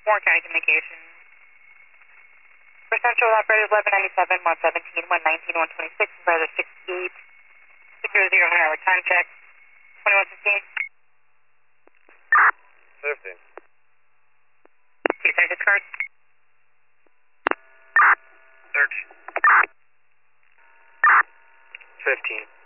Warren County Communications. For Central Operators 1197, 117, 119, 126, brother 68, 600, 100 hour time check, 2115. 15. Please take this card. Search. 15.